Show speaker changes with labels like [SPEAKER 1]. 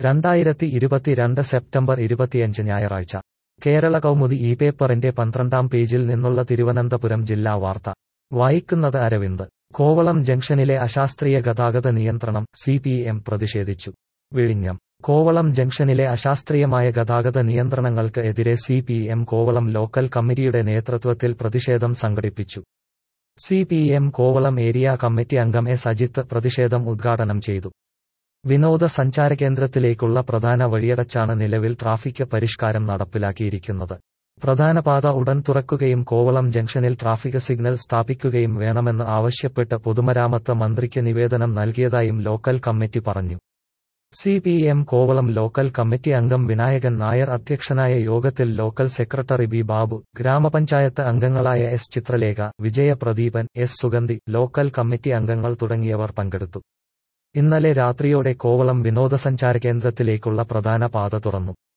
[SPEAKER 1] 2022 September 25 ഞായറാഴ്ച കേരള കൗമുദി ഈ പേപ്പറിന്റെ 12-ാം പേജിൽ നിന്നുള്ള തിരുവനന്തപുരം ജില്ലാ വാർത്ത വായിക്കുന്നത് അരവിന്ദ്. കോവളം ജംഗ്ഷനിലെ അശാസ്ത്രീയ ഗതാഗത നിയന്ത്രണം CPM പ്രതിഷേധിച്ചു. വിഴിഞ്ഞം. കോവളം ജംഗ്ഷനിലെ അശാസ്ത്രീയമായ ഗതാഗത നിയന്ത്രണങ്ങൾക്ക് എതിരെ CPM കോവളം ലോക്കൽ കമ്മിറ്റിയുടെ നേതൃത്വത്തിൽ പ്രതിഷേധം സംഘടിപ്പിച്ചു. CPM കോവളം ഏരിയ കമ്മിറ്റി അംഗം എ സജിത്ത് പ്രതിഷേധം ഉദ്ഘാടനം ചെയ്തു. വിനോദസഞ്ചാരകേന്ദ്രത്തിലേക്കുള്ള പ്രധാന വഴിയടച്ചാണ് നിലവിൽ ട്രാഫിക് പരിഷ്കാരം നടപ്പിലാക്കിയിരിക്കുന്നത്. പ്രധാന പാത ഉടൻ തുറക്കുകയും കോവളം ജംഗ്ഷനിൽ ട്രാഫിക് സിഗ്നൽ സ്ഥാപിക്കുകയും വേണമെന്ന് ആവശ്യപ്പെട്ട് പൊതുമരാമത്ത് മന്ത്രിക്ക് നിവേദനം നൽകിയതായും ലോക്കൽ കമ്മിറ്റി പറഞ്ഞു. CPM കോവളം ലോക്കൽ കമ്മിറ്റി അംഗം വിനായകൻ നായർ അധ്യക്ഷനായ യോഗത്തിൽ ലോക്കൽ സെക്രട്ടറി ബി ബാബു, ഗ്രാമപഞ്ചായത്ത് അംഗങ്ങളായ S Chithralekha, Vijaya Pradeepan, S Sugandhi, local committee അംഗങ്ങൾ തുടങ്ങിയവർ പങ്കെടുത്തു. ഇന്നലെ രാത്രിയോടെ കോവളം വിനോദസഞ്ചാരകേന്ദ്രത്തിലേക്കുള്ള പ്രധാന പാത തുറന്നു.